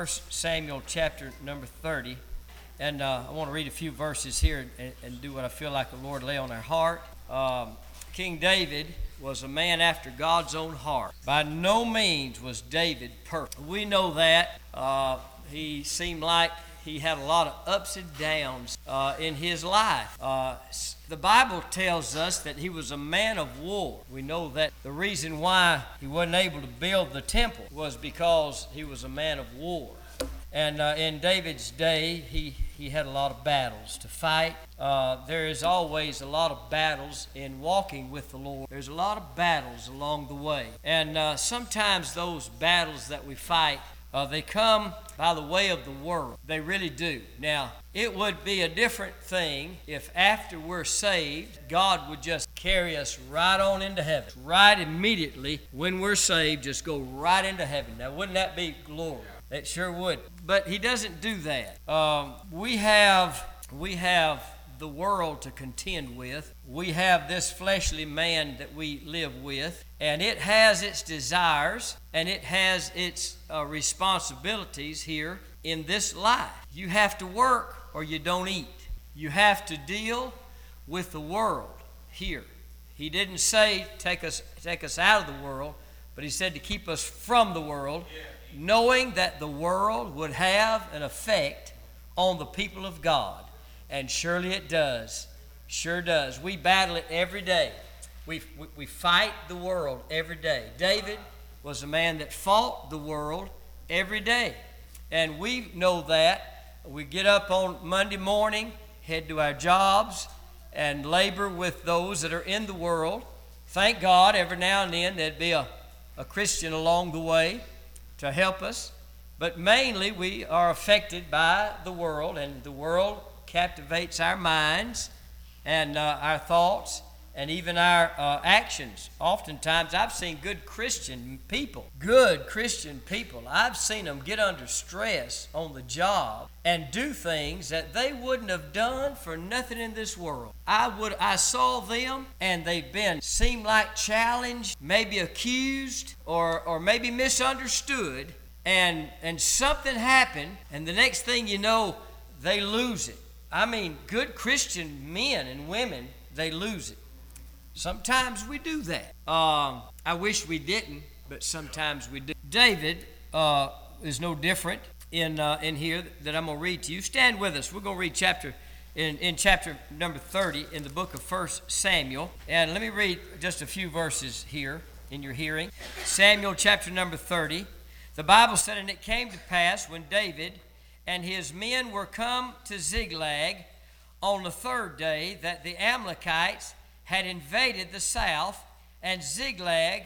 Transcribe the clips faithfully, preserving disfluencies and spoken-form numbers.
First Samuel chapter number thirty. And uh, I want to read a few verses here and, and do what I feel like the Lord lay on our heart. Um, King David was a man after God's own heart. By no means was David perfect. We know that. Uh, he seemed like he had a lot of ups and downs uh, in his life. Uh, the Bible tells us that he was a man of war. We know that the reason why he wasn't able to build the temple was because he was a man of war. And uh, in David's day, he, he had a lot of battles to fight. Uh, there is always a lot of battles in walking with the Lord. There's a lot of battles along the way. And uh, sometimes those battles that we fight, uh, they come by the way of the world. They really do. Now, it would be a different thing if after we're saved, God would just carry us right on into heaven. Right immediately when we're saved, just go right into heaven. Now, wouldn't that be glory? It sure would. But he doesn't do that. Um, we have we have the world to contend with. We have this fleshly man that we live with, and it has its desires, and it has its uh, responsibilities here in this life. You have to work or you don't eat. You have to deal with the world here. He didn't say take us take us out of the world, but he said to keep us from the world. Yeah. Knowing that the world would have an effect on the people of God. And surely it does. Sure does. We battle it every day. We, we, we fight the world every day. David was a man that fought the world every day. And we know that. We get up on Monday morning, head to our jobs, and labor with those that are in the world. Thank God every now and then there'd be a, a Christian along the way to help us, but mainly we are affected by the world, and the world captivates our minds and uh, our thoughts and even our uh, actions. Oftentimes I've seen good Christian people, good Christian people, I've seen them get under stress on the job and do things that they wouldn't have done for nothing in this world. I would, I saw them and they've been, seemed like challenged, maybe accused or, or maybe misunderstood, and, and something happened, and the next thing you know, they lose it. I mean, good Christian men and women, they lose it. Sometimes we do that. Um, I wish we didn't, but sometimes we do. David uh, is no different in uh, in here that I'm going to read to you. Stand with us. We're going to read chapter in, in chapter number thirty in the book of First Samuel. And let me read just a few verses here in your hearing. Samuel chapter number thirty. The Bible said, "And it came to pass when David and his men were come to Ziklag on the third day that the Amalekites had invaded the south and Ziklag,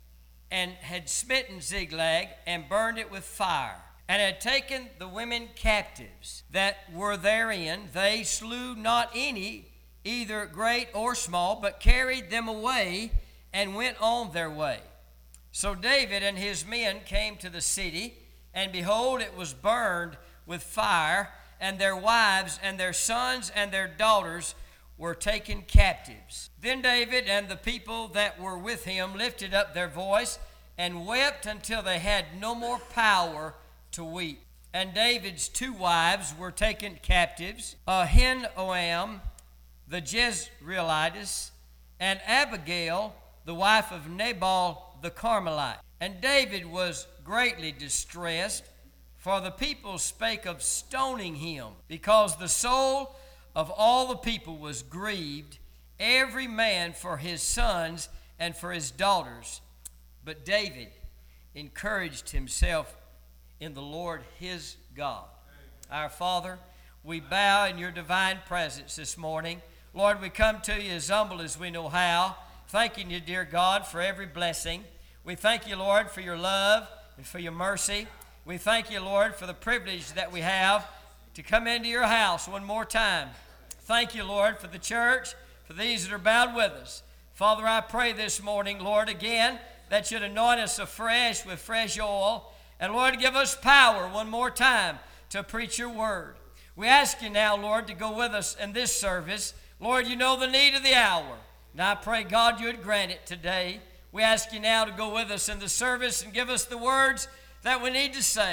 and had smitten Ziklag and burned it with fire, and had taken the women captives that were therein. They slew not any, either great or small, but carried them away and went on their way. So David and his men came to the city, and behold, it was burned with fire, and their wives and their sons and their daughters were taken captives. Then David and the people that were with him lifted up their voice and wept until they had no more power to weep. And David's two wives were taken captives, Ahinoam the Jezreelitess, and Abigail the wife of Nabal the Carmelite. And David was greatly distressed, for the people spake of stoning him, because the soul of all the people was grieved, every man for his sons and for his daughters. But David encouraged himself in the Lord his God." Our Father, we bow in your divine presence this morning. Lord, we come to you as humble as we know how, thanking you, dear God, for every blessing. We thank you, Lord, for your love and for your mercy. We thank you, Lord, for the privilege that we have to come into your house one more time. Thank you, Lord, for the church, for these that are bound with us. Father, I pray this morning, Lord, again, that you'd anoint us afresh with fresh oil. And Lord, give us power one more time to preach your word. We ask you now, Lord, to go with us in this service. Lord, you know the need of the hour. And I pray, God, you would grant it today. We ask you now to go with us in the service and give us the words that we need to say.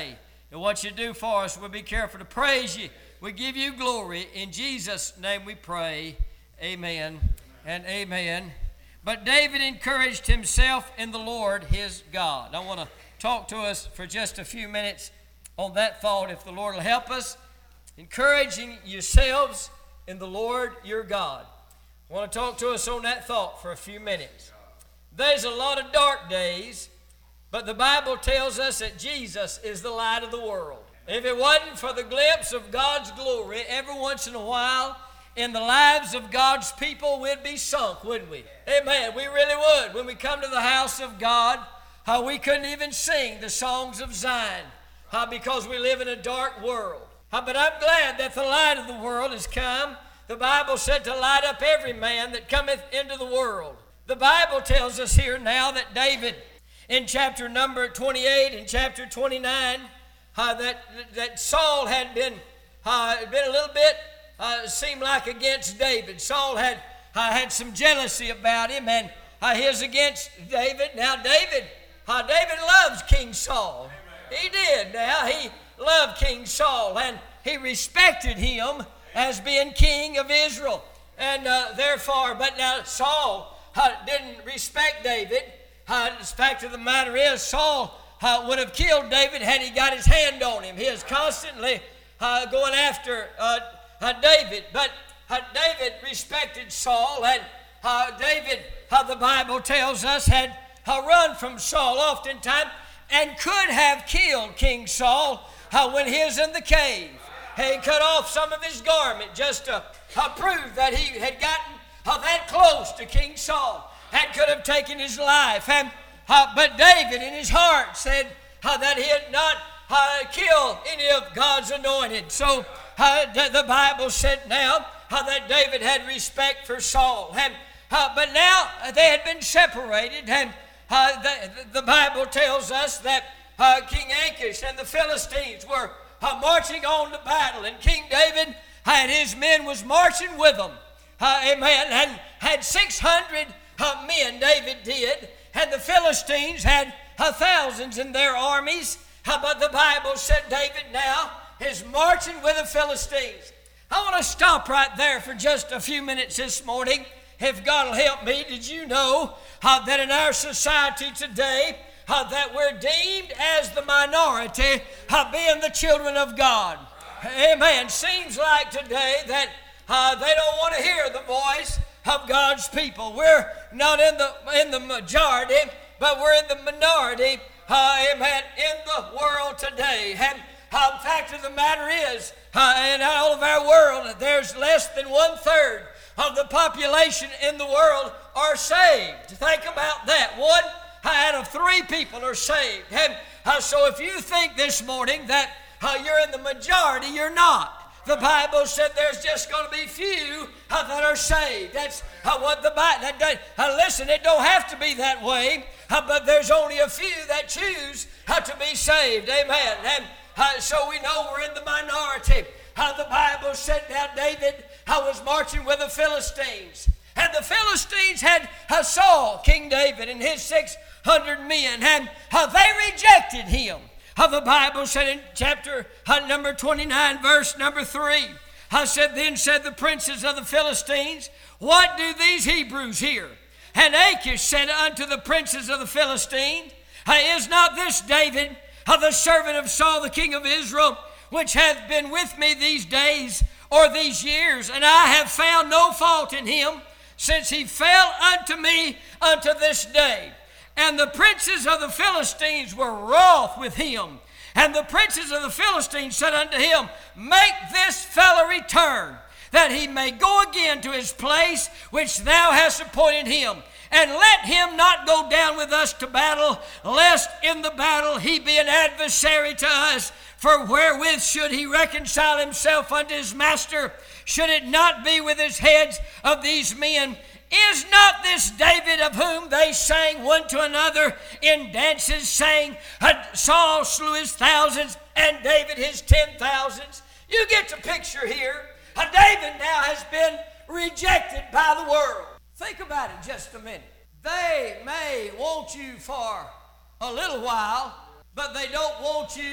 and what you do for us. We'll be careful to praise you. We give you glory. In Jesus' name we pray. Amen and amen. But David encouraged himself in the Lord his God. I want to talk to us for just a few minutes on that thought, if the Lord will help us. Encouraging yourselves in the Lord your God. I want to talk to us on that thought for a few minutes. There's a lot of dark days, but the Bible tells us that Jesus is the light of the world. If it wasn't for the glimpse of God's glory every once in a while in the lives of God's people, we'd be sunk, wouldn't we? Amen. We really would. When we come to the house of God, how we couldn't even sing the songs of Zion, how because we live in a dark world. How, but I'm glad that the light of the world has come. The Bible said to light up every man that cometh into the world. The Bible tells us here now that David, in chapter number twenty-eight and chapter twenty-nine, uh, that, that Saul had been, uh, been a little bit, uh, seemed like against David. Saul had, uh, had some jealousy about him, and uh, he was against David. Now David, uh, David loves King Saul. He did. Now he loved King Saul, and he respected him as being king of Israel. And uh, therefore, but now Saul uh, didn't respect David. Uh, the fact of the matter is, Saul uh, would have killed David had he got his hand on him. He is constantly uh, going after uh, uh, David. But uh, David respected Saul, and uh, David, uh, the Bible tells us, had uh, run from Saul oftentimes and could have killed King Saul uh, when he was in the cave. He cut off some of his garment just to uh, prove that he had gotten uh, that close to King Saul and could have taken his life. And, uh, but David in his heart said uh, that he had not uh, killed any of God's anointed. So uh, the Bible said now uh, that David had respect for Saul. And, uh, but now uh, they had been separated, and uh, the, the Bible tells us that uh, King Achish and the Philistines were Uh, marching on to battle, and King David and his men was marching with them. Uh, amen. And had six hundred uh, men, David did, and the Philistines had uh, thousands in their armies. Uh, but the Bible said David now is marching with the Philistines. I want to stop right there for just a few minutes this morning. If God will help me, did you know uh, that in our society today, Uh, that we're deemed as the minority of being the children of God? Amen. Seems like today that uh, they don't want to hear the voice of God's people. We're not in the in the majority, but we're in the minority. Uh, amen. In the world today, and uh, the fact of the matter is, uh, in all of our world, there's less than one third of the population in the world are saved. Think about that. One out of three people are saved. And uh, so if you think this morning that uh, you're in the majority, you're not. The Bible said there's just going to be few uh, that are saved. That's uh, what the Bible, that, that, uh, listen, it don't have to be that way, uh, but there's only a few that choose uh, to be saved. Amen. And uh, so we know we're in the minority. Uh, the Bible said now David uh, was marching with the Philistines. And the Philistines had uh, Saul, King David, and his six hundred men, and uh, they rejected him. Uh, the Bible said in chapter uh, number twenty-nine, verse number three, I uh, said, then said the princes of the Philistines, what do these Hebrews here? And Achish said unto the princes of the Philistines, uh, is not this David, uh, the servant of Saul, the king of Israel, which hath been with me these days or these years, and I have found no fault in him, since he fell unto me unto this day. And the princes of the Philistines were wroth with him. And the princes of the Philistines said unto him, make this fellow return, that he may go again to his place which thou hast appointed him. And let him not go down with us to battle, lest in the battle he be an adversary to us. For wherewith should he reconcile himself unto his master? Should it not be with his heads of these men? Is not this David of whom they sang one to another in dances, saying, Saul slew his thousands and David his ten thousands? You get the picture here. David now has been rejected by the world. Think about it just a minute. They may want you for a little while, but they don't want you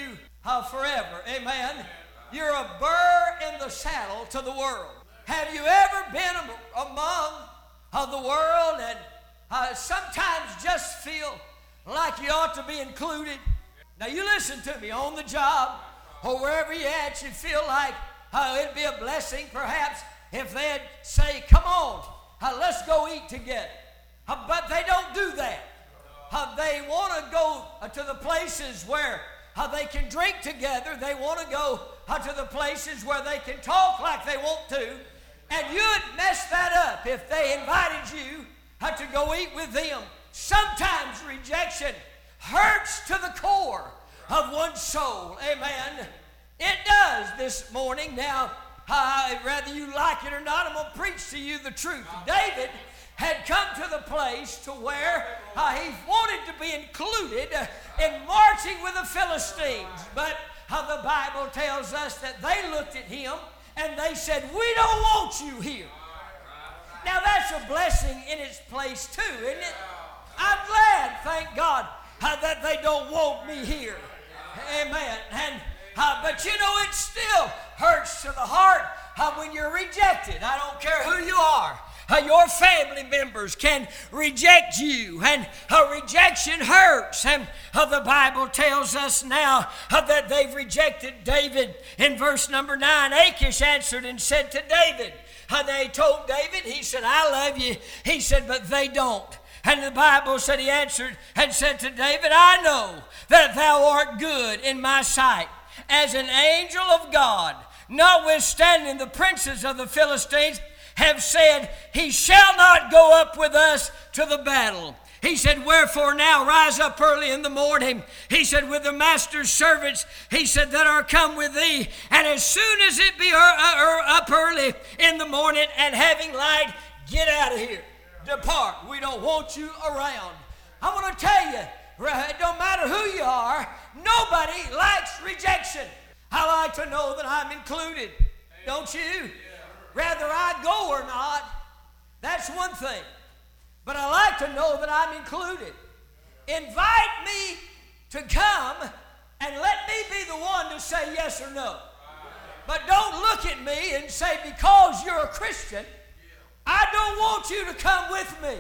uh, forever. Amen. You're a burr in the saddle to the world. Have you ever been am- among uh, the world and uh, sometimes just feel like you ought to be included? Now you listen to me, on the job or wherever you're at, you feel like uh, it'd be a blessing perhaps if they'd say, come on, uh, let's go eat together. Uh, but they don't do that. Uh, they want to go uh, to the places where uh, they can drink together. They want to go uh, to the places where they can talk like they want to. And you'd mess that up if they invited you uh, to go eat with them. Sometimes rejection hurts to the core of one's soul. Amen. It does this morning. Now, uh, whether you like it or not, I'm going to preach to you the truth. David had come to the place to where uh, he wanted to be included uh, in marching with the Philistines. But uh, the Bible tells us that they looked at him and they said, we don't want you here. Now that's a blessing in its place too, isn't it? I'm glad, thank God, uh, that they don't want me here. Amen. And uh, but you know, it still hurts to the heart uh, when you're rejected. I don't care who you are. Uh, your family members can reject you, and uh, rejection hurts. And uh, the Bible tells us now uh, that they've rejected David. In verse number nine, Achish answered and said to David, uh, they told David, he said, I love you. He said, but they don't. And the Bible said he answered and said to David, I know that thou art good in my sight as an angel of God. Notwithstanding, the princes of the Philistines have said, he shall not go up with us to the battle. He said, wherefore now rise up early in the morning. He said, with the master's servants, he said, that are come with thee. And as soon as it be up early in the morning and having light, get out of here. Depart. We don't want you around. I want to tell you, it don't matter who you are, nobody likes rejection. I like to know that I'm included. Don't you? Whether I go or not, that's one thing. But I like to know that I'm included. Invite me to come and let me be the one to say yes or no. But don't look at me and say, because you're a Christian, I don't want you to come with me.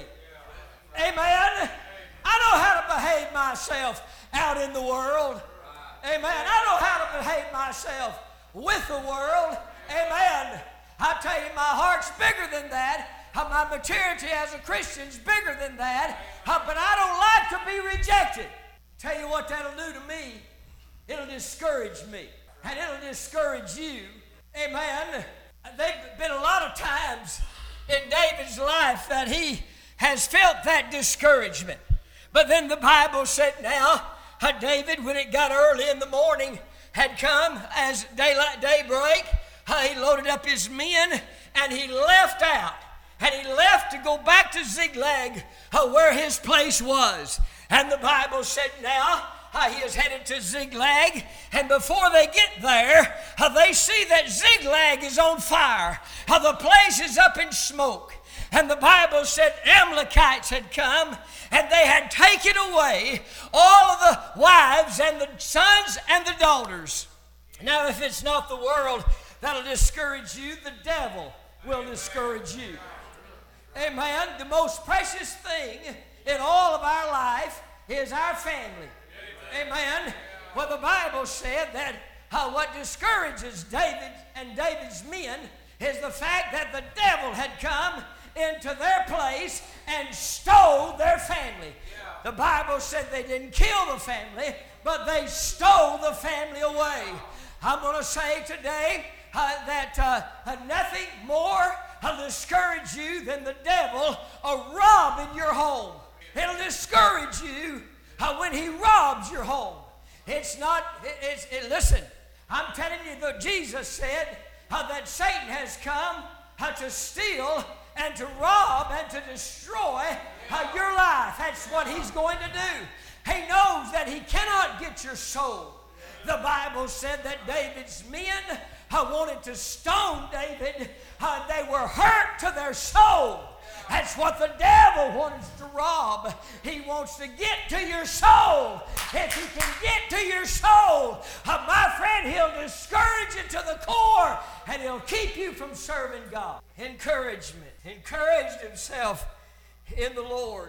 Amen. I know how to behave myself out in the world. Amen. I know how to behave myself with the world. Amen. I tell you, my heart's bigger than that. My maturity as a Christian is bigger than that. But I don't like to be rejected. Tell you what that'll do to me. It'll discourage me. And it'll discourage you. Amen. There've been a lot of times in David's life that he has felt that discouragement. But then the Bible said now, uh, David, when it got early in the morning, had come as daylight, daybreak, uh, he loaded up his men and he left out. And he left to go back to Ziklag, uh, where his place was. And the Bible said now, Uh, he is headed to Ziklag, and before they get there, uh, they see that Ziklag is on fire. Uh, the place is up in smoke. And the Bible said Amalekites had come, and they had taken away all of the wives and the sons and the daughters. Now, if it's not the world that'll discourage you, the devil will discourage you. Amen. The most precious thing in all of our life is our family. Amen. Well, the Bible said that uh, what discourages David and David's men is the fact that the devil had come into their place and stole their family. The Bible said they didn't kill the family, but they stole the family away. I'm going to say today uh, that uh, uh, nothing more will discourage you than the devil uh, robbing your home. It'll discourage you Uh, when he robs your home. It's not, it, it's, it, listen, I'm telling you that Jesus said uh, that Satan has come uh, to steal and to rob and to destroy uh, your life. That's what he's going to do. He knows that he cannot get your soul. The Bible said that David's men uh, wanted to stone David, uh, they were hurt to their soul. That's what the devil wants to rob. He wants to get to your soul. If he can get to your soul, uh, my friend, he'll discourage you to the core, and he'll keep you from serving God. Encouragement. Encouraged himself in the Lord.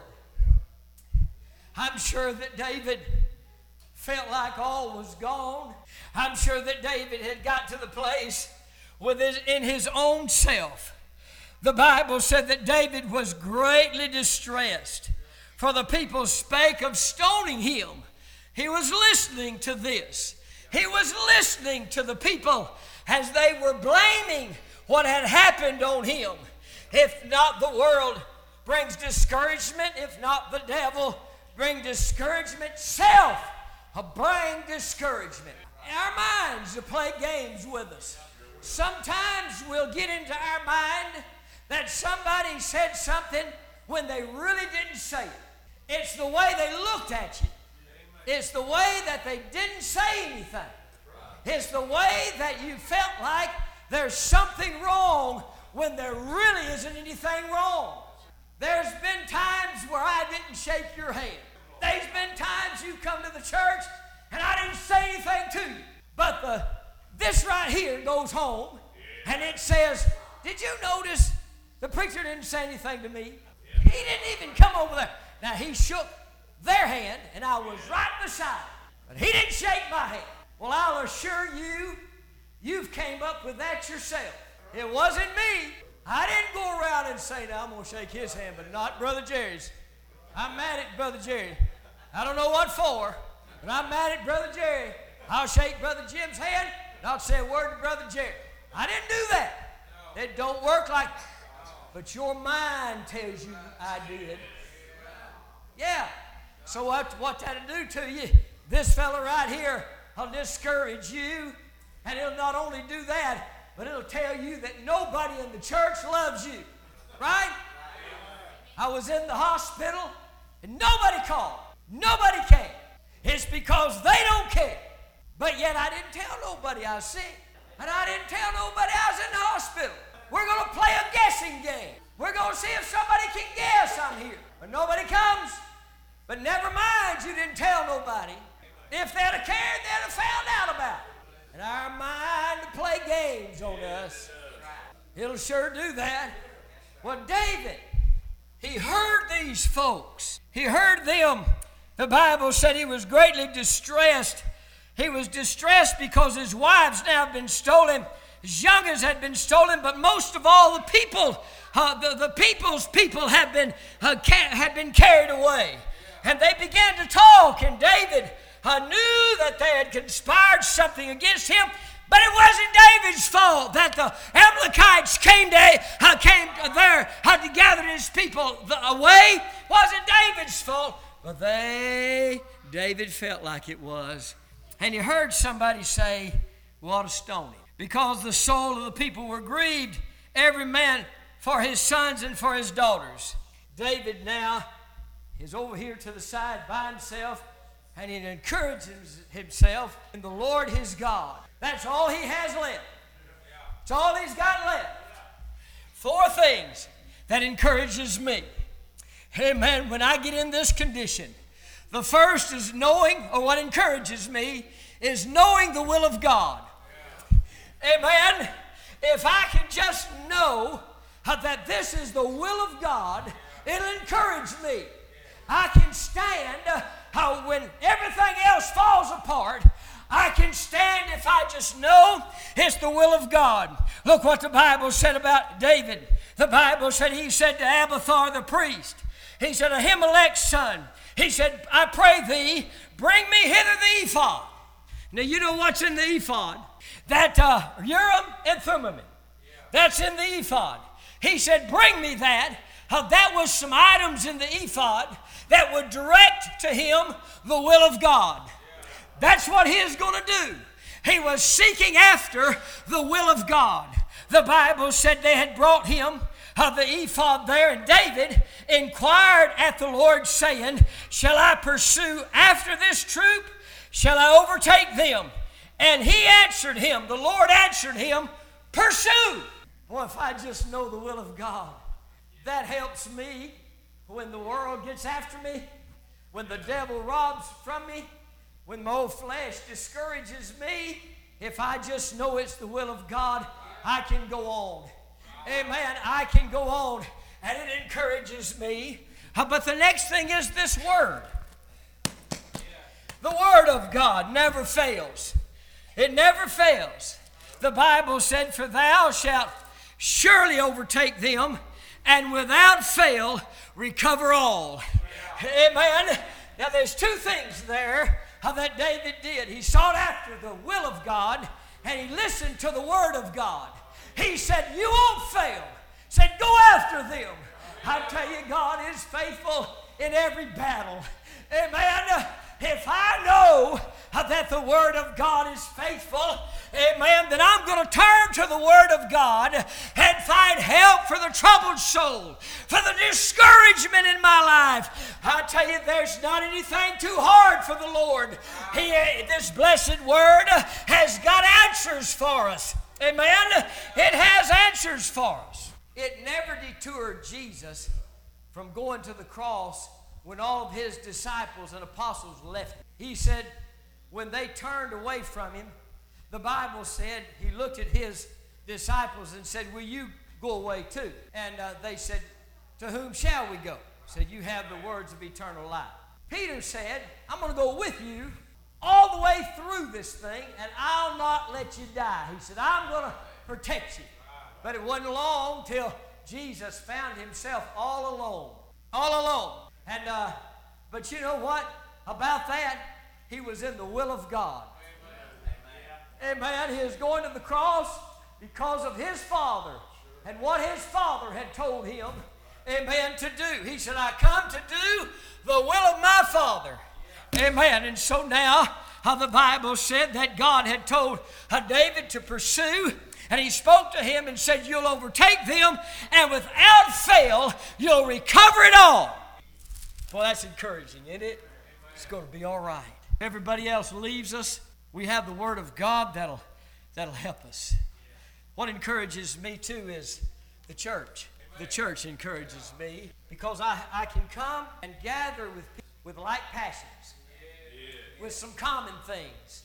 I'm sure that David felt like all was gone. I'm sure that David had got to the place with his, in his own self. The Bible said that David was greatly distressed, for the people spake of stoning him. He was listening to this. He was listening to the people as they were blaming what had happened on him. If not the world brings discouragement, if not the devil bring discouragement, self will bring discouragement. Our minds will play games with us. Sometimes we'll get into our mind that somebody said something when they really didn't say it. It's the way they looked at you. It's the way that they didn't say anything. It's the way that you felt like there's something wrong when there really isn't anything wrong. There's been times where I didn't shake your hand. There's been times you come to the church and I didn't say anything to you. But the this right here goes home and it says, did you notice the preacher didn't say anything to me? He didn't even come over there. Now he shook their hand and I was right beside him. But he didn't shake my hand. Well, I'll assure you, you've came up with that yourself. It wasn't me. I didn't go around and say, now I'm going to shake his hand, but not Brother Jerry's. I'm mad at Brother Jerry. I don't know what for, but I'm mad at Brother Jerry. I'll shake Brother Jim's hand, and I'll say a word to Brother Jerry. I didn't do that. It don't work like that. But your mind tells you I did. Yeah. So what, what that'll do to you, this fella right here will discourage you, and it'll not only do that, but it'll tell you that nobody in the church loves you. Right? I was in the hospital, and nobody called. Nobody came. It's because they don't care. But yet I didn't tell nobody I was sick. And I didn't tell nobody I was in the hospital. We're going to play a guessing game. We're going to see if somebody can guess I'm here. But nobody comes. But never mind, you didn't tell nobody. If they'd have cared, they'd have found out about it. And our mind to play games on us. It'll sure do that. Well, David, he heard these folks. He heard them. The Bible said he was greatly distressed. He was distressed because his wives now had been stolen. His youngest had been stolen, but most of all, the people, uh, the, the people's people had been, uh, ca- had been carried away. And they began to talk, and David uh, knew that they had conspired something against him. But it wasn't David's fault that the Amalekites came to uh, came there uh, to gather his people away. It wasn't David's fault, but they, David felt like it was. And he heard somebody say, we ought to stone him. Because the soul of the people were grieved, every man for his sons and for his daughters. David now is over here to the side by himself, and he encourages himself in the Lord his God. That's all he has left. That's all he's got left. Four things that encourages me. Amen. When I get in this condition, the first is knowing, or what encourages me, is knowing the will of God. Amen. If I can just know that this is the will of God, it'll encourage me. I can stand uh, when everything else falls apart. I can stand if I just know it's the will of God. Look what the Bible said about David. The Bible said, he said to Abiathar the priest, he said, Ahimelech's son, he said, I pray thee, bring me hither the ephod. Now you know what's in the ephod? That uh, Urim and Thummim. That's in the ephod. He said, bring me that. Uh, that was some items in the ephod that would direct to him the will of God. That's what he was going to do. He was seeking after the will of God. The Bible said they had brought him uh, the ephod there, and David inquired at the Lord, saying, shall I pursue after this troop? Shall I overtake them? And he answered him, the Lord answered him, pursue. Boy, if I just know the will of God, that helps me when the world gets after me, when the devil robs from me, when my old flesh discourages me. If I just know it's the will of God, I can go on. Amen. I can go on, and it encourages me. But the next thing is this word. The word of God never fails. It never fails. The Bible said, for thou shalt surely overtake them, and without fail recover all. Amen. Now there's two things there that David did. He sought after the will of God, and he listened to the word of God. He said, you won't fail. He said, go after them. I tell you, God is faithful in every battle. Amen. If I know that the Word of God is faithful, amen, then I'm going to turn to the Word of God and find help for the troubled soul, for the discouragement in my life. I tell you, there's not anything too hard for the Lord. He, this blessed Word has got answers for us. Amen. It has answers for us. It never detoured Jesus from going to the cross when all of his disciples and apostles left him. He said, when they turned away from him, the Bible said he looked at his disciples and said, will you go away too? And uh, they said, to whom shall we go? He said, you have the words of eternal life. Peter said, I'm going to go with you all the way through this thing, and I'll not let you die. He said, I'm going to protect you. But it wasn't long till Jesus found himself all alone. All alone. And, uh, but you know what? About that, he was in the will of God. Amen. Amen. He was going to the cross because of his Father and what his Father had told him, amen, to do. He said, I come to do the will of my Father. Amen. And so now, how the Bible said that God had told uh, David to pursue, and he spoke to him and said, you'll overtake them, and without fail, you'll recover it all. Well, that's encouraging, isn't it? It's going to be all right. If everybody else leaves us, we have the Word of God that'll, that'll help us. What encourages me, too, is the church. The church encourages me because I, I can come and gather with people with like passions, with some common things.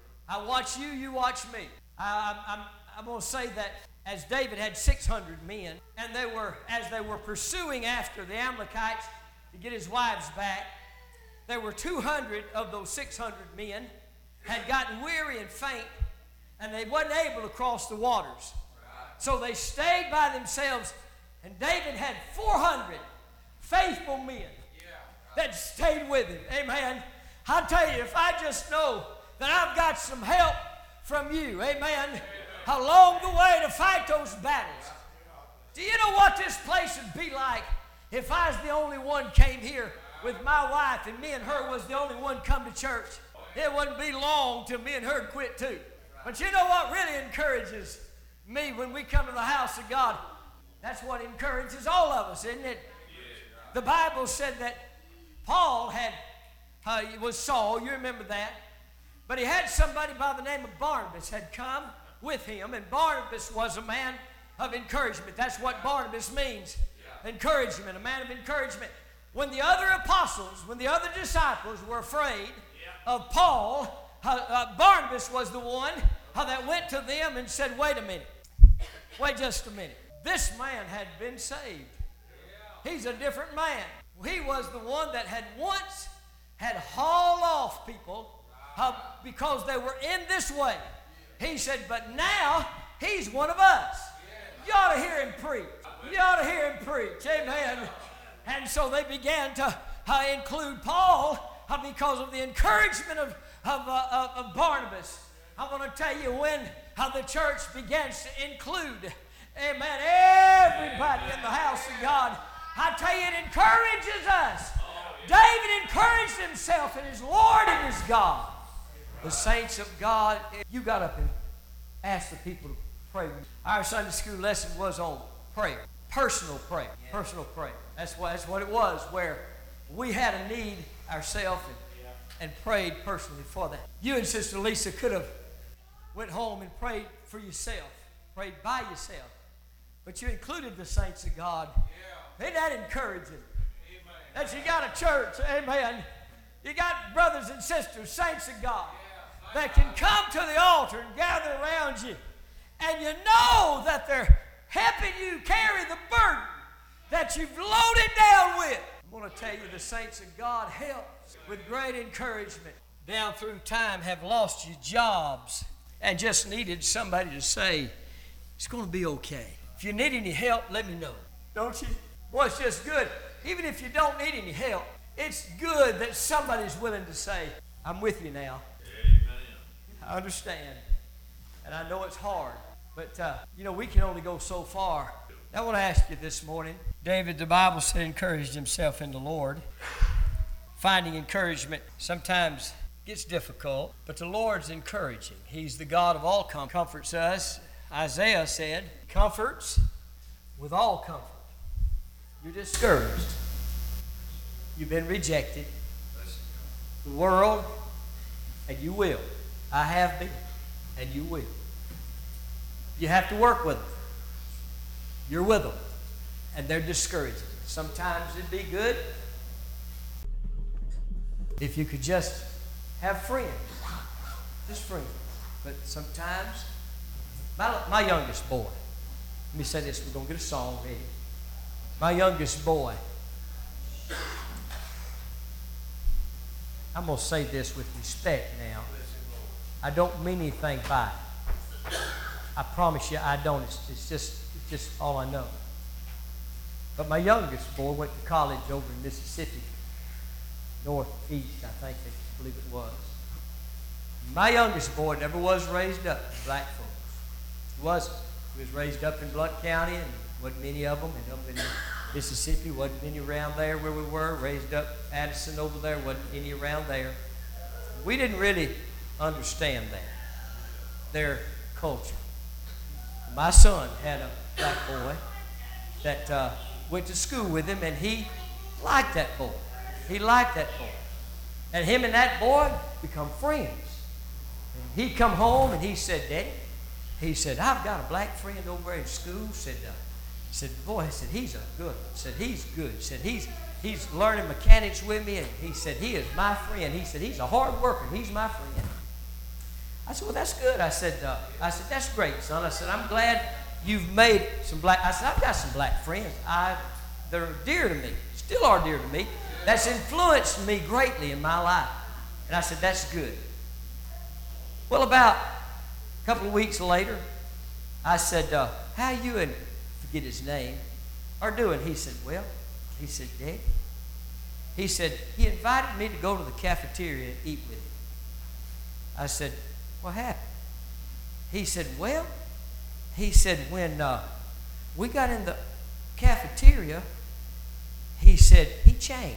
I watch you, you watch me. I, I'm, I'm, I'm going to say that as David had six hundred men, and they were, as they were pursuing after the Amalekites to get his wives back, there were two hundred of those six hundred men had gotten weary and faint, and they wasn't able to cross the waters. So they stayed by themselves, and David had four hundred faithful men that stayed with him. Amen. I tell you, if I just know that I've got some help from you, amen, along the way to fight those battles. Do you know what this place would be like if I was the only one came here with my wife and me and her was the only one come to church? It wouldn't be long till me and her quit too. But you know what really encourages me when we come to the house of God? That's what encourages all of us, isn't it? The Bible said that Paul had, uh, was Saul, you remember that. But he had somebody by the name of Barnabas had come with him, and Barnabas was a man of encouragement. That's what Barnabas means, encouragement, a man of encouragement. When the other apostles, when the other disciples were afraid of Paul, uh, uh, Barnabas was the one uh, that went to them and said, wait a minute, wait just a minute. This man had been saved. He's a different man. He was the one that had once had hauled off people uh, because they were in this way. He said, but now he's one of us. You ought to hear him preach. You ought to hear him preach. Amen. And so they began to uh, include Paul uh, because of the encouragement of, of, uh, of Barnabas. I'm going to tell you when uh, the church begins to include, amen, everybody in the house of God. I tell you, it encourages us. David encouraged himself in his Lord and his God. The saints of God, you got up and asked the people to pray. Our Sunday school lesson was on prayer, personal prayer, personal prayer. That's what, that's what it was, where we had a need ourselves and, and prayed personally for that. You and Sister Lisa could have went home and prayed for yourself, prayed by yourself, but you included the saints of God. Yeah. Ain't that encouraging? Amen. That you got a church, amen. You got brothers and sisters, saints of God, yeah, that can come to the altar and gather around you, and you know that they're helping you carry the burden that you've loaded down with. I'm going to tell you, the saints of God help with great encouragement. Down through time have lost your jobs and just needed somebody to say, it's going to be okay. If you need any help, let me know. Don't you? Well, it's just good. Even if you don't need any help, it's good that somebody's willing to say, I'm with you now. Amen. I understand. And I know it's hard. But, uh, you know, we can only go so far. I want to ask you this morning. David, the Bible said, encouraged himself in the Lord. Finding encouragement sometimes gets difficult, but the Lord's encouraging. He's the God of all comfort. Comforts us. Isaiah said, comforts with all comfort. You're discouraged. You've been rejected. The world, and you will. I have been, and you will. You have to work with them. You're with them, and they're discouraging. Sometimes it'd be good if you could just have friends, just friends. But sometimes, my, my youngest boy, let me say this, we're going to get a song ready. My youngest boy, I'm going to say this with respect now. I don't mean anything by it. I promise you I don't. It's, it's just it's just all I know. But my youngest boy went to college over in Mississippi, northeast, I think I believe it was. My youngest boy never was raised up with black folks. He wasn't. He was raised up in Blount County, and wasn't many of them, and up in Mississippi, wasn't many around there where we were. Raised up Addison over there, wasn't any around there. We didn't really understand that, their culture. My son had a black boy that uh, went to school with him, and he liked that boy. He liked that boy. And him and that boy become friends. And he'd come home, and he said, Daddy, he said, I've got a black friend over there in school. Said, uh, said, boy, he said, he's a good one. Said, he's good. Said, he's he's learning mechanics with me, and he said, he is my friend. He said, he's a hard worker. He's my friend. I said, well, that's good. I said, uh, I said, that's great, son. I said, I'm glad you've made some black. I said, I've got some black friends. I, they're dear to me, still are dear to me. That's influenced me greatly in my life. And I said, that's good. Well, about a couple of weeks later, I said, uh, how you and, forget his name, are doing? He said, well, he said, Dad, he said, he invited me to go to the cafeteria and eat with him. I said, what happened? He said, well, he said, when uh, we got in the cafeteria, he said, he changed.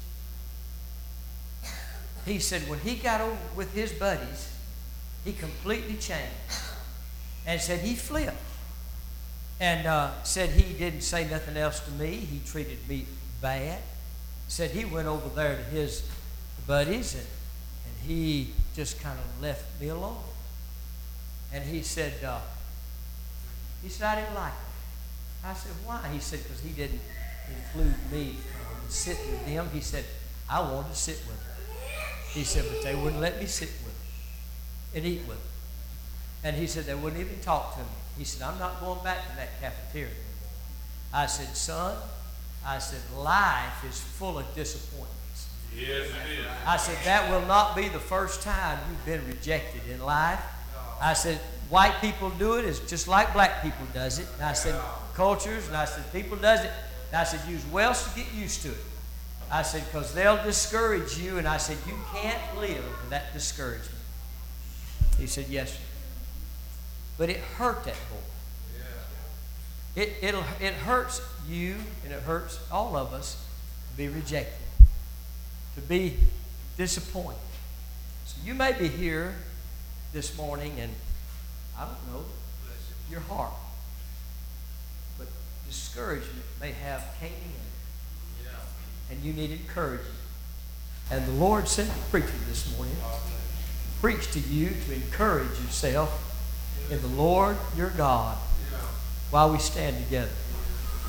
He said, when he got over with his buddies, he completely changed. And said he flipped. And uh, said he didn't say nothing else to me. He treated me bad. Said he went over there to his buddies, and, and he just kind of left me alone. And he said, uh, he said, I didn't like it. I said, why? He said, because he didn't include me um, sitting with him. He said, I wanted to sit with him. He said, but they wouldn't let me sit with him and eat with him. And he said, they wouldn't even talk to me. He said, I'm not going back to that cafeteria anymore. I said, son, I said, life is full of disappointments. Yes, it is. I said, that will not be the first time you've been rejected in life. I said, white people do it is just like black people does it. And I said, cultures, and I said, people does it. And I said, use Welsh to get used to it. I said, because they'll discourage you. And I said, you can't live in that discouragement. He said, yes, sir. But it hurt that boy. It, it'll, it hurts you, and it hurts all of us to be rejected, to be disappointed. So you may be here this morning, and I don't know your heart, but discouragement may have came in, and you need encouragement. And the Lord sent the preacher this morning preach to you to encourage yourself in the Lord your God while we stand together.